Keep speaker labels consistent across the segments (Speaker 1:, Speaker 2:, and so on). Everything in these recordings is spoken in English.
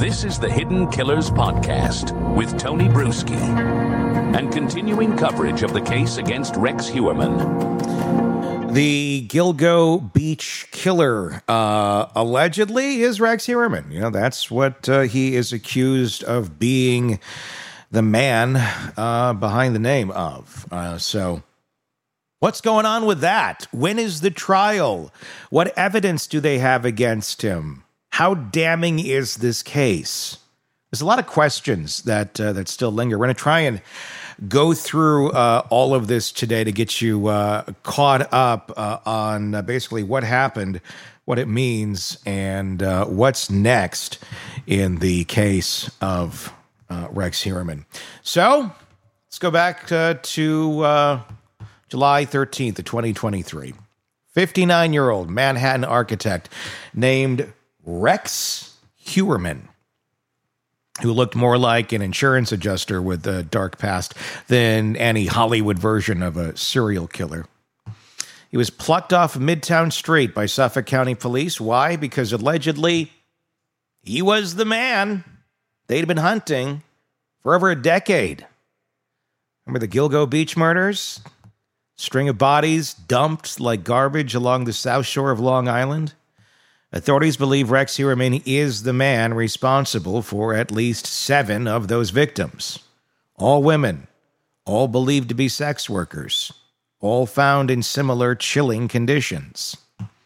Speaker 1: This is the Hidden Killers Podcast with Tony Bruschi and continuing coverage of the case against Rex Heuermann.
Speaker 2: The Gilgo Beach killer allegedly is Rex Heuermann. You know, that's what he is accused of being the man behind the name of. So what's going on with that? When is the trial? What evidence do they have against him? How damning is this case? There's a lot of questions that still linger. We're going to try and go through all of this today to get you caught up on basically what happened, what it means, and what's next in the case of Rex Heuermann. So let's go back to July 13th of 2023. 59-year-old Manhattan architect named Rex Heuermann, who looked more like an insurance adjuster with a dark past than any Hollywood version of a serial killer. He was plucked off Midtown Street by Suffolk County Police. Why? Because allegedly he was the man they'd been hunting for over a decade. Remember the Gilgo Beach murders? String of bodies dumped like garbage along the south shore of Long Island? Authorities believe Rex Heuermann is the man responsible for at least 7 of those victims. All women, all believed to be sex workers, all found in similar chilling conditions.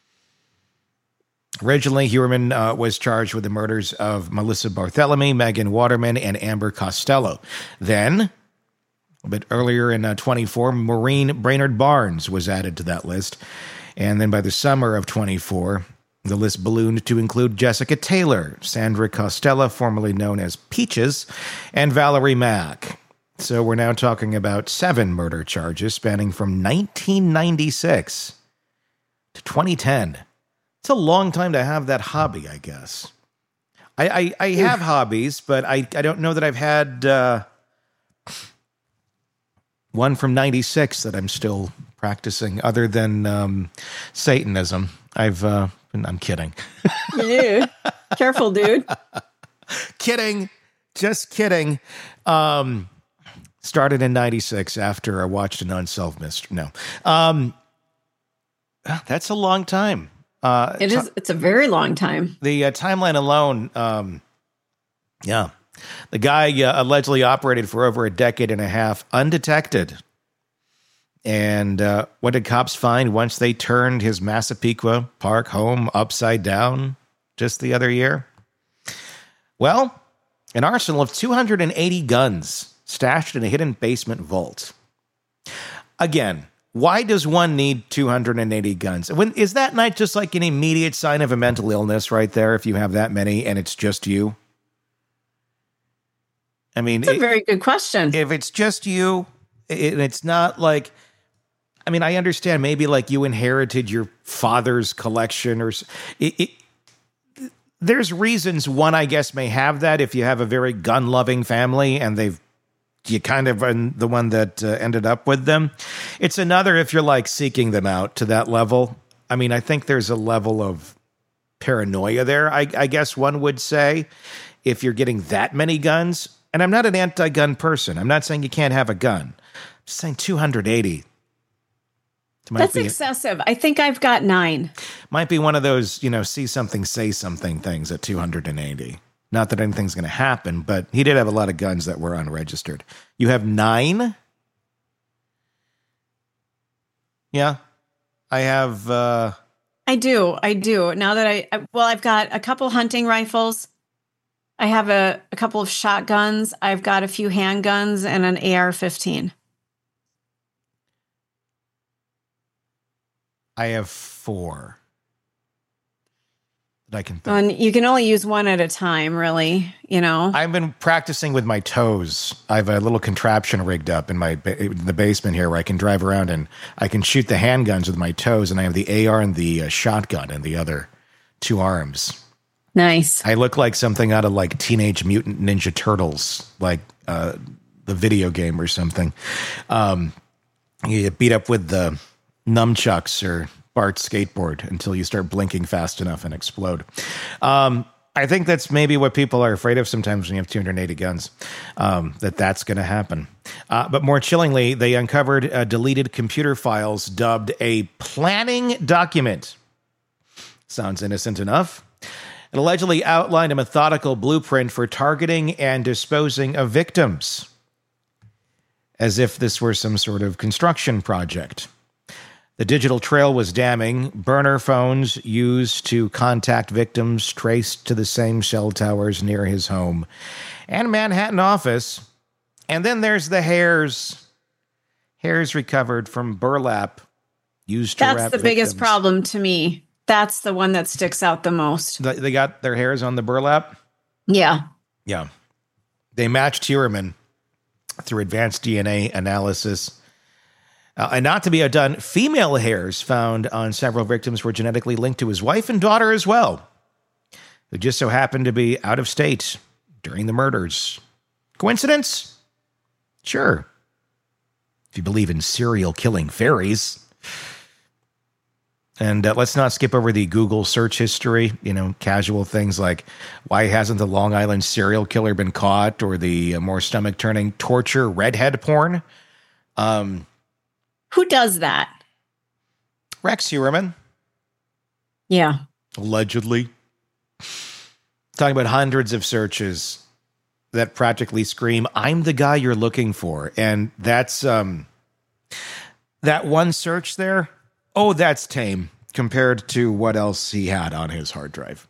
Speaker 2: Originally, Heuermann was charged with the murders of Melissa Barthelemy, Megan Waterman, and Amber Costello. Then, a bit earlier in 24, Maureen Brainerd Barnes was added to that list. And then by the summer of 24, the list ballooned to include Jessica Taylor, Sandra Costello, formerly known as Peaches, and Valerie Mack. So we're now talking about 7 murder charges spanning from 1996 to 2010. It's a long time to have that hobby, I guess. I have hobbies, but I don't know that I've had one from 96 that I'm still practicing, other than Satanism. I'm kidding.
Speaker 3: Yeah. Careful, dude.
Speaker 2: Kidding. Just kidding. Started in 96 after I watched an Unsolved Mystery. No. That's a long time.
Speaker 3: It is. It's a very long time.
Speaker 2: The timeline alone, yeah. The guy allegedly operated for over a decade and a half undetected. And what did cops find once they turned his Massapequa Park home upside down just the other year? Well, an arsenal of 280 guns stashed in a hidden basement vault. Again, why does one need 280 guns? Is that not just like an immediate sign of a mental illness right there if you have that many and it's just you? I mean,
Speaker 3: it's a very good question.
Speaker 2: If it's just you, it's not like... I mean, I understand maybe like you inherited your father's collection or... There's reasons one, I guess, may have that if you have a very gun-loving family and you kind of are the one that ended up with them. It's another if you're like seeking them out to that level. I mean, I think there's a level of paranoia there, I guess one would say, if you're getting that many guns. And I'm not an anti-gun person. I'm not saying you can't have a gun. I'm just saying 280.
Speaker 3: That's excessive. I think I've got 9.
Speaker 2: Might be one of those, see something, say something things at 280. Not that anything's going to happen, but he did have a lot of guns that were unregistered. You have 9? Yeah. I have...
Speaker 3: I do. Now that I've got a couple hunting rifles. I have a couple of shotguns. I've got a few handguns and an AR-15.
Speaker 2: I have 4 that I can think.
Speaker 3: And you can only use one at a time, really,
Speaker 2: I've been practicing with my toes. I have a little contraption rigged up in the basement here where I can drive around and I can shoot the handguns with my toes, and I have the AR and the shotgun in the other 2 arms.
Speaker 3: Nice.
Speaker 2: I look like something out of like Teenage Mutant Ninja Turtles, like the video game or something. You get beat up with the nunchucks or Bart's skateboard until you start blinking fast enough and explode. I think that's maybe what people are afraid of sometimes when you have 280 guns, that's going to happen. But more chillingly, they uncovered deleted computer files dubbed a planning document. Sounds innocent enough. It allegedly outlined a methodical blueprint for targeting and disposing of victims, as if this were some sort of construction project. The digital trail was damning. Burner phones used to contact victims traced to the same cell towers near his home and Manhattan office. And then there's the hairs. Hairs recovered from burlap used to wrap
Speaker 3: That's the biggest
Speaker 2: victims.
Speaker 3: problem to me. That's the one that sticks out the most.
Speaker 2: They got their hairs on the burlap?
Speaker 3: Yeah.
Speaker 2: Yeah. They matched Heuermann through advanced DNA analysis. And not to be outdone, female hairs found on several victims were genetically linked to his wife and daughter as well, who just so happened to be out of state during the murders. Coincidence? Sure. If you believe in serial killing fairies. And let's not skip over the Google search history, casual things like why hasn't the Long Island serial killer been caught, or the more stomach-turning torture redhead porn.
Speaker 3: Who does that?
Speaker 2: Rex Heuermann.
Speaker 3: Yeah.
Speaker 2: Allegedly. Talking about hundreds of searches that practically scream, I'm the guy you're looking for. And that's, that one search there, that's tame compared to what else he had on his hard drive.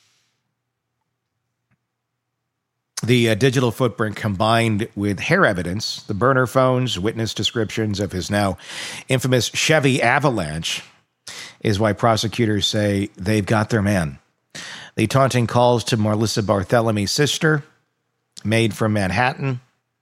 Speaker 2: The digital footprint combined with hair evidence, the burner phones, witness descriptions of his now infamous Chevy Avalanche is why prosecutors say they've got their man. The taunting calls to Melissa Barthelemy, sister, made from Manhattan.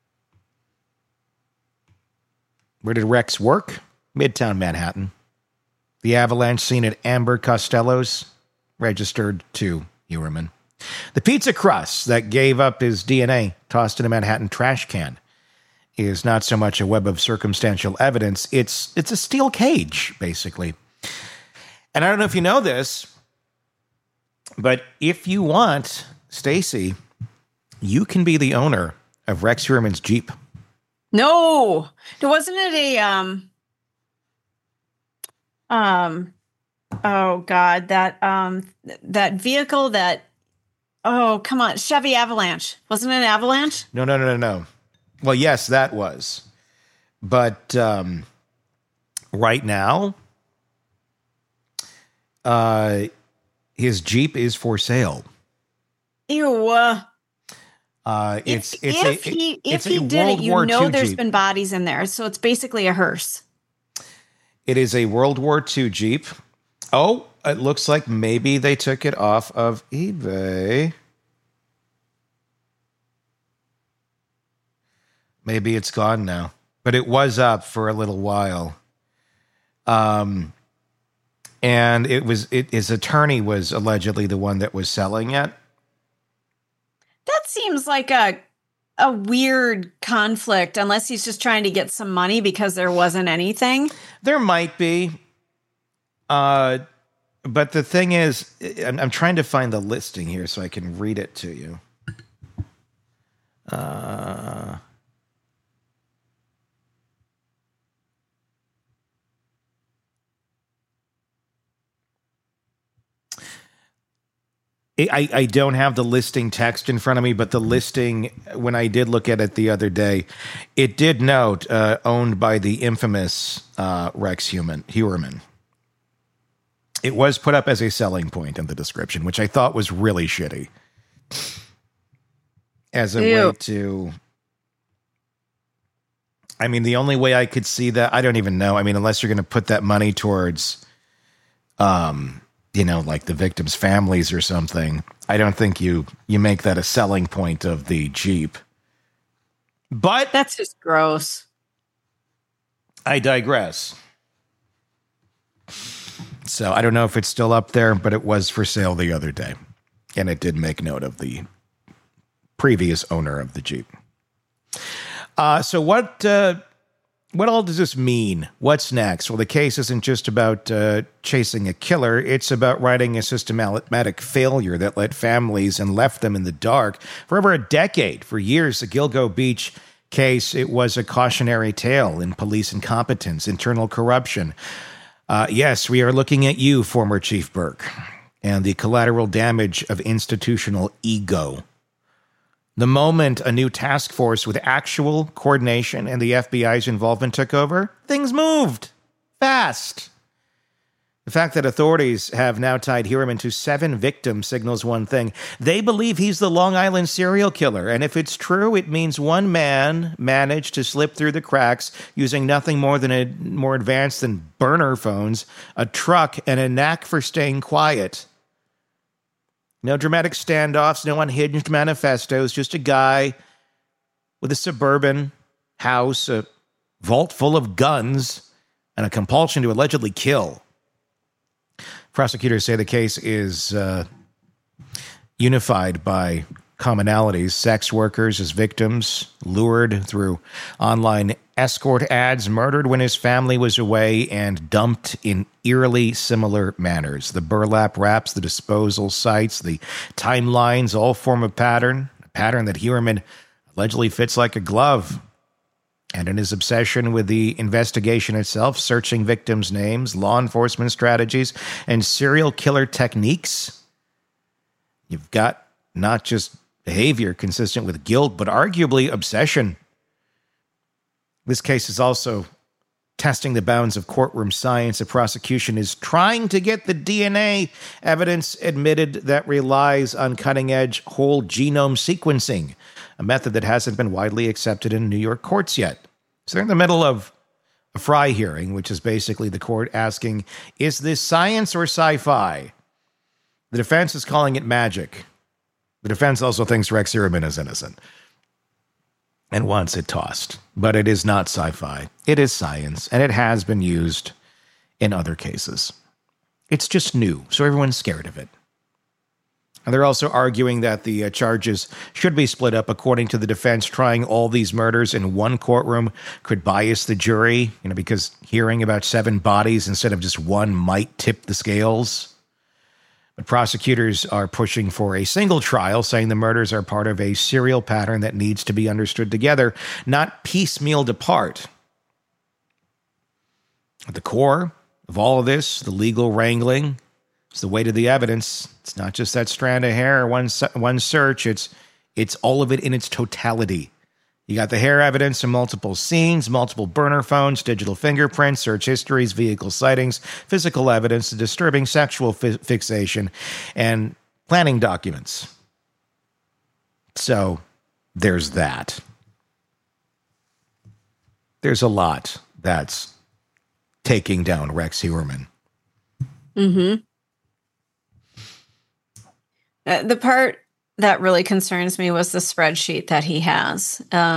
Speaker 2: Where did Rex work? Midtown Manhattan. The Avalanche scene at Amber Costello's, registered to Heuermann. The pizza crust that gave up his DNA, tossed in a Manhattan trash can, is not so much a web of circumstantial evidence. It's a steel cage, basically. And I don't know if you know this, but if you want, Stacy, you can be the owner of Rex Heuermann's Jeep.
Speaker 3: No, wasn't it a oh God, that vehicle that, oh come on, Chevy Avalanche. Wasn't it an Avalanche?
Speaker 2: No. Well, yes, that was. But right now, his Jeep is for sale.
Speaker 3: Ew.
Speaker 2: If
Speaker 3: he did it, there's Jeep. Been bodies in there, so it's basically a hearse.
Speaker 2: It is a World War II Jeep. Oh, it looks like maybe they took it off of eBay. Maybe it's gone now, but it was up for a little while. And his attorney was allegedly the one that was selling it.
Speaker 3: That seems like a weird conflict, unless he's just trying to get some money because there wasn't anything.
Speaker 2: There might be. But the thing is, I'm trying to find the listing here so I can read it to you. I don't have the listing text in front of me, but the listing, when I did look at it the other day, it did note owned by the infamous Rex Heuermann. It was put up as a selling point in the description, which I thought was really shitty. As a way to... I mean, the only way I could see that, I don't even know. I mean, unless you're going to put that money towards... like the victims' families or something. I don't think you make that a selling point of the Jeep. But
Speaker 3: that's just gross.
Speaker 2: I digress. So I don't know if it's still up there, but it was for sale the other day. And it did make note of the previous owner of the Jeep. So what what all does this mean? What's next? Well, the case isn't just about chasing a killer. It's about righting a systematic failure that left families in the dark for over a decade. For years, the Gilgo Beach case, it was a cautionary tale in police incompetence, internal corruption. Yes, we are looking at you, former Chief Burke, and the collateral damage of institutional ego. The moment a new task force with actual coordination and the FBI's involvement took over, things moved fast. The fact that authorities have now tied Heuermann to 7 victims signals one thing. They believe he's the Long Island serial killer, and if it's true, it means one man managed to slip through the cracks using nothing more advanced than burner phones, a truck, and a knack for staying quiet. No dramatic standoffs, no unhinged manifestos, just a guy with a suburban house, a vault full of guns, and a compulsion to allegedly kill. Prosecutors say the case is unified by commonalities. Sex workers as victims, lured through online escort ads, murdered when his family was away, and dumped in eerily similar manners. The burlap wraps, the disposal sites, the timelines all form a pattern that Heuermann allegedly fits like a glove. And in his obsession with the investigation itself, searching victims' names, law enforcement strategies, and serial killer techniques, you've got not just behavior consistent with guilt, but arguably obsession. This case is also testing the bounds of courtroom science. The prosecution is trying to get the DNA evidence admitted that relies on cutting-edge whole genome sequencing, a method that hasn't been widely accepted in New York courts yet. So they're in the middle of a Fry hearing, which is basically the court asking, is this science or sci-fi? The defense is calling it magic. The defense also thinks Rex Heuermann is innocent and wants it tossed. But it is not sci-fi. It is science, and it has been used in other cases. It's just new, so everyone's scared of it. And they're also arguing that the charges should be split up. According to the defense, trying all these murders in one courtroom could bias the jury, because hearing about 7 bodies instead of just one might tip the scales. But prosecutors are pushing for a single trial, saying the murders are part of a serial pattern that needs to be understood together, not piecemealed apart. At the core of all of this, the legal wrangling, is the weight of the evidence. It's not just that strand of hair or one search. It's all of it in its totality. You got the hair evidence in multiple scenes, multiple burner phones, digital fingerprints, search histories, vehicle sightings, physical evidence, disturbing sexual fixation, and planning documents. So there's that. There's a lot that's taking down Rex Heuermann.
Speaker 3: Mm-hmm. The part that really concerns me was the spreadsheet that he has.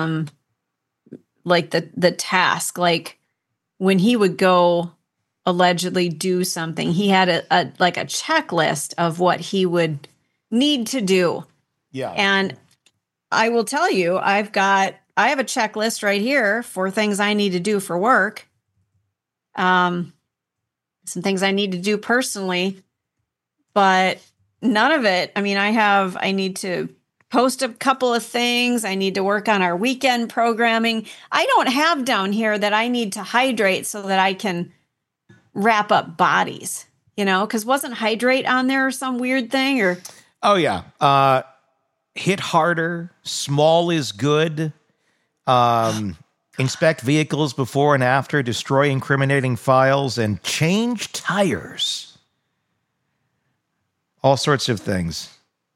Speaker 3: Like the task, like when he would go allegedly do something, he had a checklist of what he would need to do.
Speaker 2: Yeah.
Speaker 3: And I will tell you, I have a checklist right here for things I need to do for work. Some things I need to do personally, but none of it. I mean, I need to post a couple of things. I need to work on our weekend programming. I don't have down here that I need to hydrate so that I can wrap up bodies, because wasn't hydrate on there or some weird thing or?
Speaker 2: Oh yeah. Hit harder. Small is good. Inspect vehicles before and after, destroy incriminating files, and change tires. All sorts of things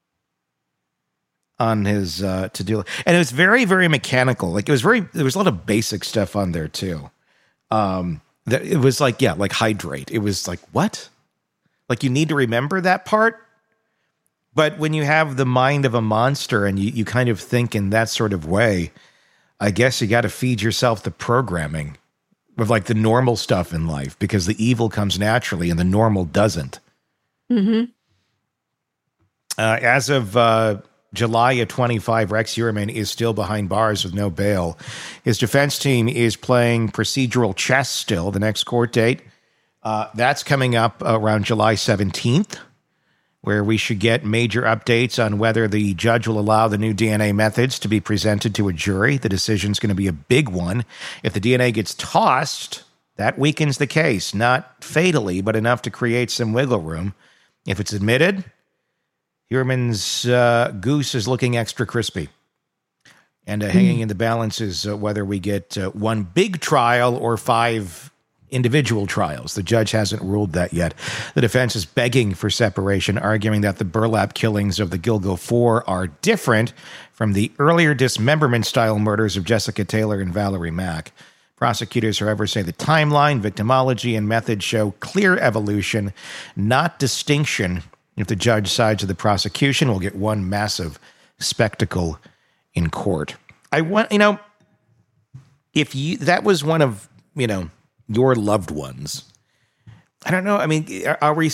Speaker 2: on his to-do list. And it was very, very mechanical. There was a lot of basic stuff on there too. It was like hydrate. It was like, what? Like you need to remember that part? But when you have the mind of a monster and you kind of think in that sort of way, I guess you got to feed yourself the programming of like the normal stuff in life because the evil comes naturally and the normal doesn't.
Speaker 3: Mm-hmm.
Speaker 2: As of July of 25, Rex Heuermann is still behind bars with no bail. His defense team is playing procedural chess still. The next court date, that's coming up around July 17th, where we should get major updates on whether the judge will allow the new DNA methods to be presented to a jury. The decision's going to be a big one. If the DNA gets tossed, that weakens the case, not fatally, but enough to create some wiggle room. If it's admitted, Heuermann's goose is looking extra crispy. And hanging in the balance is whether we get one big trial or 5 individual trials. The judge hasn't ruled that yet. The defense is begging for separation, arguing that the burlap killings of the Gilgo Four are different from the earlier dismemberment-style murders of Jessica Taylor and Valerie Mack. Prosecutors, however, say the timeline, victimology, and method show clear evolution, not distinction. If the judge sides with the prosecution, we'll get one massive spectacle in court. I want, if that was one of, your loved ones, I don't know. I mean, are we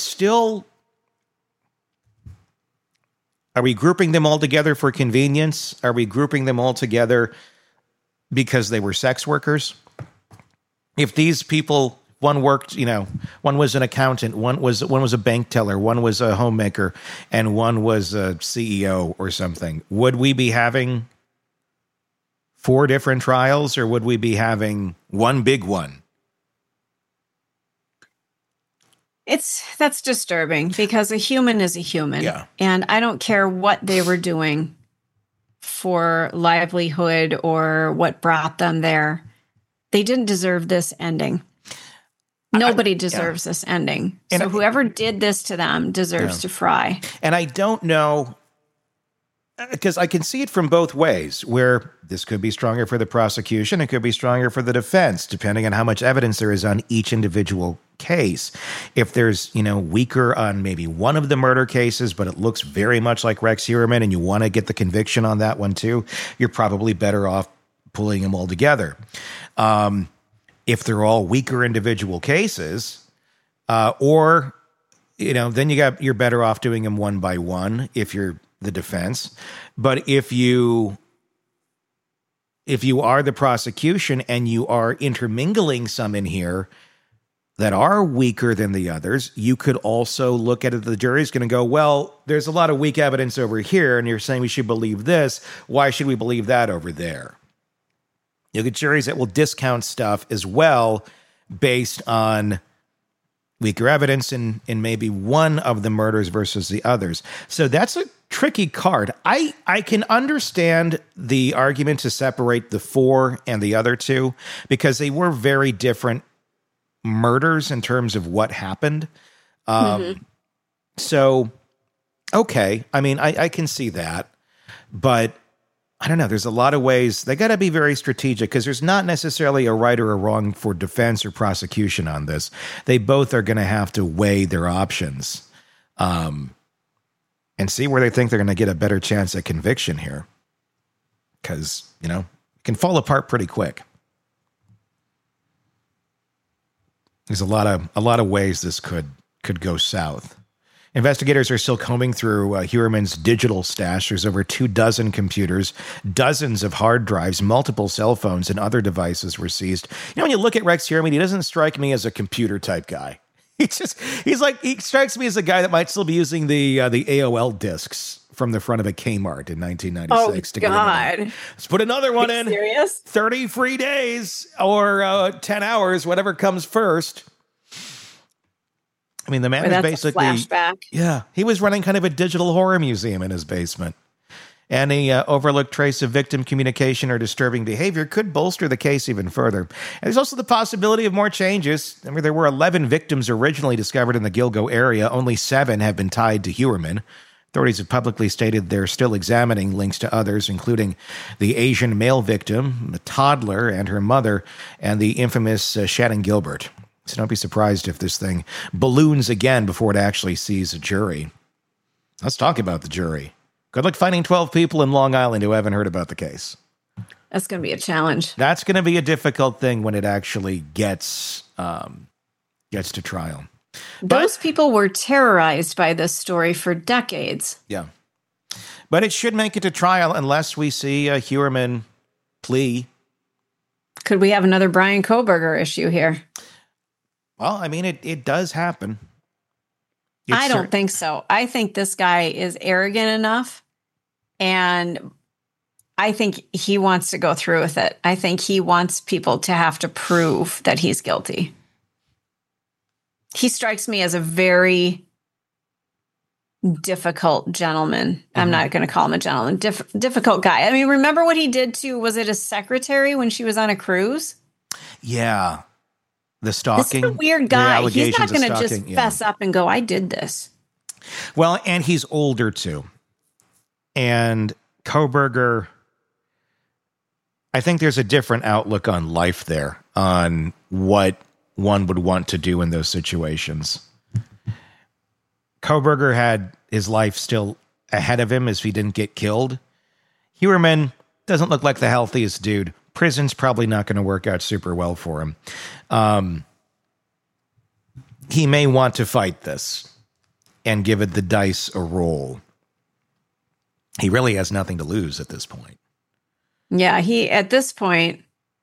Speaker 2: grouping them all together for convenience? Are we grouping them all together because they were sex workers? If these people, one worked, one was an accountant, one was a bank teller, one was a homemaker, and one was a CEO or something, would we be having 4 different trials, or would we be having one big one?
Speaker 3: That's disturbing, because a human is a human.
Speaker 2: Yeah.
Speaker 3: And I don't care what they were doing for livelihood or what brought them there. They didn't deserve this ending. Nobody deserves this ending. And so whoever did this to them deserves to fry.
Speaker 2: And I don't know, because I can see it from both ways, where this could be stronger for the prosecution, it could be stronger for the defense, depending on how much evidence there is on each individual case. If there's, weaker on maybe one of the murder cases, but it looks very much like Rex Heuermann, and you want to get the conviction on that one too, you're probably better off pulling them all together. If they're all weaker individual cases, then you're better off doing them one by one if you're the defense. But if you are the prosecution and you are intermingling some in here that are weaker than the others, you could also look at it. The jury's going to go, well, there's a lot of weak evidence over here, and you're saying we should believe this. Why should we believe that over there? You get juries that will discount stuff as well based on weaker evidence in maybe one of the murders versus the others. So that's a tricky card. I can understand the argument to separate the 4 and the other 2 because they were very different murders in terms of what happened. So, okay. I mean, I can see that, but I don't know. There's a lot of ways. They got to be very strategic because there's not necessarily a right or a wrong for defense or prosecution on this. They both are going to have to weigh their options and see where they think they're going to get a better chance at conviction here. Because, it can fall apart pretty quick. There's a lot of ways this could go south. Investigators are still combing through Heuermann's digital stash. There's over 24 computers, dozens of hard drives, multiple cell phones, and other devices were seized. When you look at Rex Heuermann, he doesn't strike me as a computer type guy. He strikes me as a guy that might still be using the AOL discs from the front of a Kmart in 1996.
Speaker 3: Oh, God.
Speaker 2: Let's put another one in.
Speaker 3: Serious?
Speaker 2: 30 free days or 10 hours, whatever comes first. I mean, the man is basically...
Speaker 3: flashback.
Speaker 2: Yeah. He was running kind of a digital horror museum in his basement. Any overlooked trace of victim communication or disturbing behavior could bolster the case even further. And there's also the possibility of more changes. I mean, there were 11 victims originally discovered in the Gilgo area. Only 7 have been tied to Heuermann. Authorities have publicly stated they're still examining links to others, including the Asian male victim, the toddler and her mother, and the infamous Shannon Gilbert. So don't be surprised if this thing balloons again before it actually sees a jury. Let's talk about the jury. Good luck finding 12 people in Long Island who haven't heard about the case.
Speaker 3: That's going to be a challenge.
Speaker 2: That's going to be a difficult thing when it actually gets to trial.
Speaker 3: Those people were terrorized by this story for decades.
Speaker 2: Yeah. But it should make it to trial unless we see a Heuermann plea.
Speaker 3: Could we have another Brian Kohberger issue here?
Speaker 2: Well, I mean, it does happen.
Speaker 3: I don't think so. I think this guy is arrogant enough, and I think he wants to go through with it. I think he wants people to have to prove that he's guilty. He strikes me as a very difficult gentleman. Mm-hmm. I'm not going to call him a gentleman. Difficult guy. I mean, remember what he did to, was it a secretary when she was on a cruise?
Speaker 2: Yeah. The stalking.
Speaker 3: This is a weird guy. He's not going to just fess up and go, I did this.
Speaker 2: Well, and he's older too. And Kohberger, I think there's a different outlook on life there, on what one would want to do in those situations. Kohberger had his life still ahead of him if he didn't get killed. Heuermann doesn't look like the healthiest dude. Prison's probably not going to work out super well for him. He may want to fight this and give it the dice a roll. He really has nothing to lose at this point.
Speaker 3: Yeah, at this point,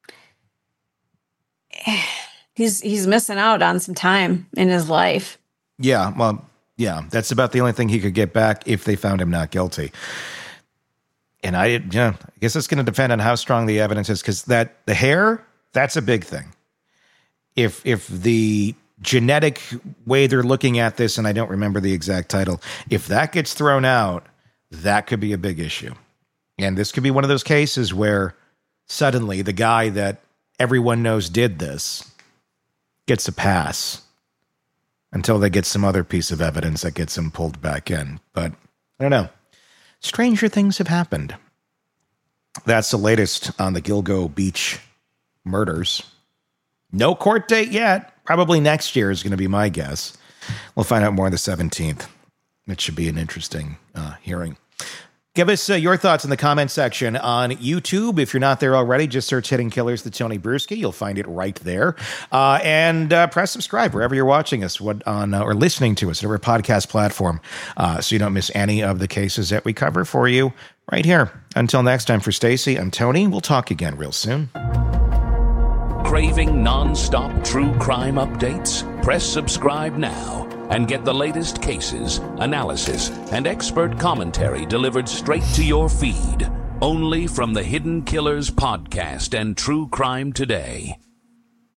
Speaker 3: he's missing out on some time in his life.
Speaker 2: Yeah, well, yeah, that's about the only thing he could get back if they found him not guilty. And I guess it's going to depend on how strong the evidence is, because the hair, that's a big thing. If the genetic way they're looking at this, and I don't remember the exact title, if that gets thrown out, that could be a big issue. And this could be one of those cases where suddenly the guy that everyone knows did this gets a pass until they get some other piece of evidence that gets him pulled back in. But I don't know. Stranger things have happened. That's the latest on the Gilgo Beach murders. No court date yet. Probably next year is going to be my guess. We'll find out more on the 17th. It should be an interesting hearing. Give us your thoughts in the comment section on YouTube. If you're not there already, just search Hidden Killers, the Tony Bruschi. You'll find it right there. And press subscribe wherever you're watching us or listening to us, whatever podcast platform, so you don't miss any of the cases that we cover for you right here. Until next time, for Stacy, I'm Tony. We'll talk again real soon.
Speaker 1: Craving non-stop true crime updates? Press subscribe now and get the latest cases, analysis, and expert commentary delivered straight to your feed. Only from the Hidden Killers podcast and True Crime Today.